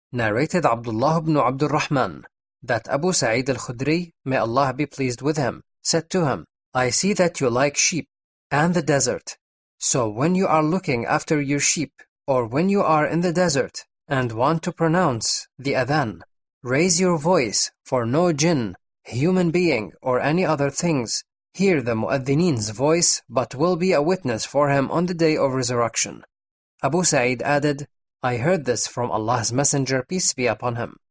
Narrated Abdullah ibn Abdul Rahman that Abu Sa'id al-Khudri, may Allah be pleased with him, said to him, I see that you like sheep and the desert. So when you are looking after your sheep, or when you are in the desert and want to pronounce the adhan, raise your voice, for no jinn, human being, or any other things hear the mu'adhinin's voice, but will be a witness for him on the day of resurrection. Abu Sa'id added, I heard this from Allah's Messenger, peace be upon him.